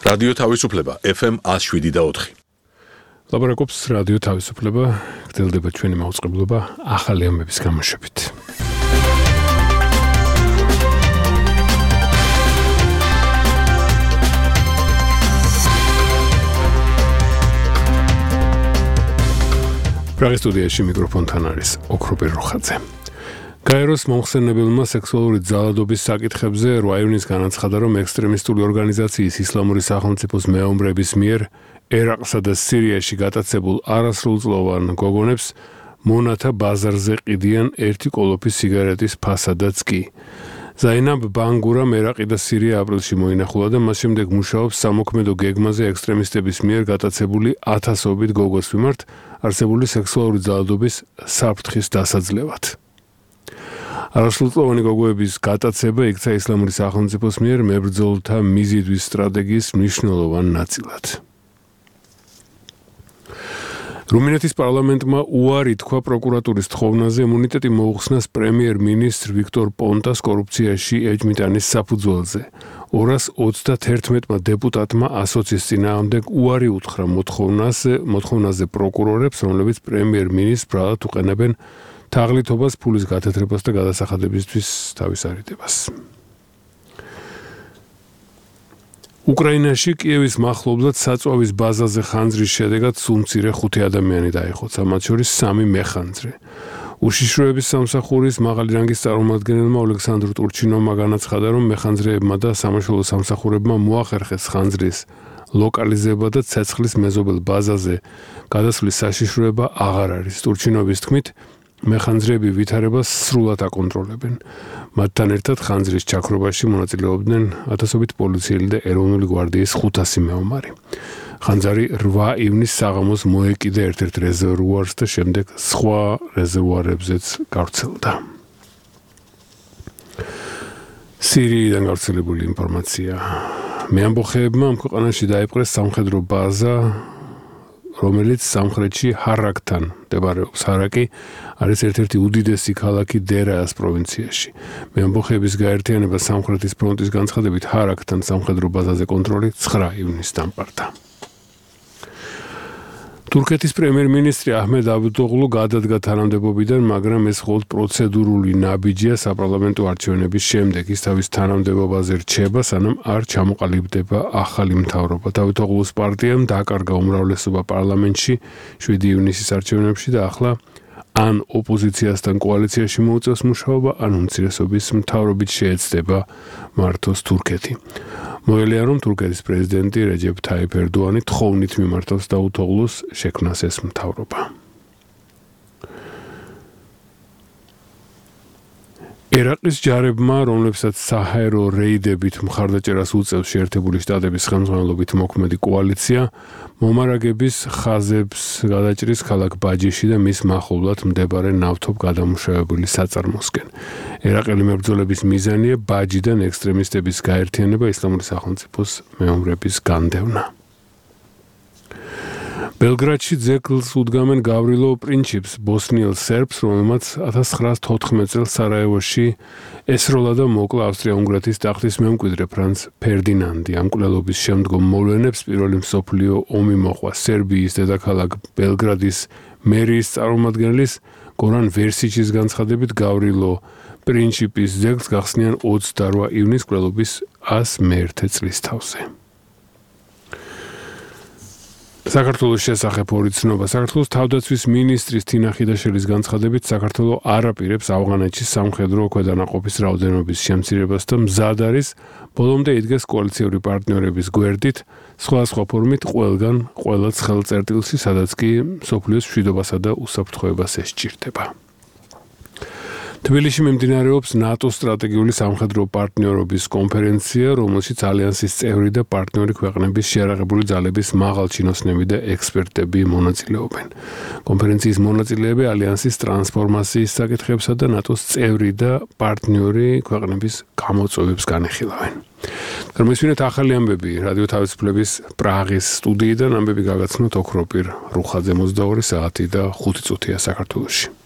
რადიო თავისუფლება FM 107.4. ლაბორაკობს რადიო თავისუფლება, გრძელდება ჩვენი მაუწყებლობა ახალი ამბების გამოშვებით. პრაღის სტუდიაში მიკროფონთან არის ოქროპირ როხაძე. გაეროს მომხსენებელმა სექსუალური ძალადობის საკითხებზე 8 ივნის განაცხადა, რომ ექსტრემისტული ორგანიზაციის ისლამური სახელმწიფოს მეომრების მიერ ერაყსა და სირიაში გატაცებულ არასრულწლოვან გოგონებს მონათა ბაზარზე ყიდიან ერთი კოლოფი სიგარეტის ფასადაც კი. ზაინაბ ბანგურამ ერაყი და სირია აპრილში მოინახულა და მას შემდეგ მუშაობს სამოქმედო გეგმაზე ექსტრემისტების მიერ გატაცებული ათასობით გოგოს მიმართ არსებული სექსუალური ძალადობის საფრთხის დასაძლევად. არასრულწლოვანი გოგოების გატაცება იქცა ისლამური სახელმწიფოს მიერ მებრძოლთა მიზიდვის სტრატეგიის მნიშვნელოვან ნაწილად. რუმინეთის პარლამენტმა უარი თქვა პროკურატურის თხოვნაზე იმუნიტეტი მოუხსნას პრემიერ-მინისტრ ვიქტორ პონტას კორუფციაში ეჭმიტანის საფუძველზე. 231 დეპუტატმა ასოცის წინააღმდეგ უარი უთხრა მოთხოვნაზე პროკურორებს, რომლებიც პრემიერ-მინისტრს ბრალად უყენებენ თაღლითობას, ფულის გათეთრებას და გადასახადებისთვის თავის არიდებას. უკრაინაში კიევის მახლობლად საწვავის ბაზაზე ხანძრის შედეგად სულ მცირე 5 ადამიანი დაიხოცა, მათ შორის 3 მეხანძრე. უშიშროების სამსახურის მაღალი რანგის წარმომადგენელმა ოლექსანდრ ტურჩინოვმა განაცხადა, რომ მეხანძრეებმა და სამაშველო სამსახურებმა მოახერხეს ხანძრის ლოკალიზება და ცეცხლის მეზობელ ბაზაზე გადასვლის საშიშროება აღარ არის. ტურჩინოვის თქმით, მეხანძრეები ვითარებას სრულად აკონტროლებენ. მათთან ერთად ხანძრის ჩაქრობაში მონაწილეობდნენ ათასობით პოლიციელი და ეროვნული გვარდიის 500 მეომარი. ხანძარი 8 ივნის საღამოს მოეკიდა ერთ-ერთ რეზერვუარს და შემდეგ სხვა რეზერვუარებზეც გავრცელდა. სირიიდან გავრცელებული ინფორმაცია. მეამბოხეებმა ამ ქვეყანაში დაიპყრეს სამხედრო ბაზა, რომელიც სამხრეთში ჰარაკთან მდებარეობს. ჰარაკი არის ერთ-ერთი უდიდესი ქალაქი დერაას პროვინციაში. მეამბოხეების გაერთიანება სამხრეთის ფრონტის განცხადებით ჰარაკთან სამხედრო ბაზაზე კონტროლი 9 ივნის დამყარდა. თურქეთის პრემიერ-მინისტრი აჰმედ ავუტოღლუ გადადგა თანამდებობიდან, მაგრამ ეს მხოლოდ პროცედურული ნაბიჯია საპარლამენტო არჩევნების შემდეგ. ის თავის თანამდებობაზე რჩება, სანამ არ ჩამოყალიბდება ახალი მთავრობა. ავუტოღლუს პარტიამ დაკარგა უმრავლესობა პარლამენტში 7 ივნისის არჩევნებში და ახლა ან ოპოზიციასთან კოალიციაში მოუწევს მუშაობა, ან უმცირესობის მთავრობით შეეცდება მართოს თურქეთი. მოელია, რომ თურქეთის პრეზიდენტი რეჯეფ თაიფ ერდოანი თხოვნით მიმართავს დავუთოღლუს შექმნას ეს მთავრობა. ერაყის ჯარებმა, რომლებსაც საჰაერო რეიდებით მხარდაჭერას უწევს შეერთებული შტატების ხელმძღვანელობით მოქმედი კოალიცია, მომარაგების ხაზებს გადაჭრის ქალაქ ბაჯიში და მის მახლობლად მდებარე ნავთობ გადამუშავებული საწარმოსკენ. ერაყელი მებრძოლების მიზანია ბაჯიდან ექსტრემისტების გაერთიანება ისლამური სახელმწიფოს მეომრების განდევნა. ბელგრადში ძეგლს უდგამენ გავრილო პრინჩიპს, ბოსნიელ სერბს, რომელმაც 1914 წელს სარაევოში ესროლა და მოკლა ავსტრია-უნგრეთის ტახტის მემკვიდრე ფრანც ფერდინანდი. ამ მკვლელობის შემდგომ მოვლენებს პირველი მსოფლიო ომი მოყვა. სერბიის დედაქალაქ ბელგრადის მერიის წარმომადგენლის გორან ვერსიჩის განცხადებით, გავრილო პრინჩიპის ძეგლს გახსნიან 28 ივნის მკვლელობის 101 წლის თავზე. საქართველოს შესახებ ორი ცნობა. საქართველოს თავდაცვის მინისტრის თინა ხიდაშელის განცხადებით, საქართველო არ აპირებს ავღანეთში სამხედრო ქვედანაყოფის რაოდენობის შემცირებას და მზად არის ბოლომდე იდგეს კოალიციური პარტნიორების გვერდით, სხვადასხვა ფორმით ყველგან ყველაც ხელწერტილში, სადაც კი მსოფლიოს მშვიდობასა და უსაფრთხოებას ესჭირდება. თბილისში მიმდინარეობს ნატოს სტრატეგიული სამხედრო პარტნიორობის კონფერენცია, რომელშიც ალიანსის წევრი და პარტნიორი ქვეყნების შეიარაღებული ძალების მაღალჩინოსნები და ექსპერტები მონაწილეობენ. კონფერენციის მონაწილეები ალიანსის ტრანსფორმაციის საკითხებსა და ნატოს წევრი და პარტნიორი ქვეყნების გამოწვევებს განეხილავენ. Transmisiunea ახალი ამბები რადიო თავისუფლების პრაღის სტუდიიდან ამბები გაგაცნოთ ოქროპირ რუხაძე 22 საათი და 5 წუთია საქართველოში.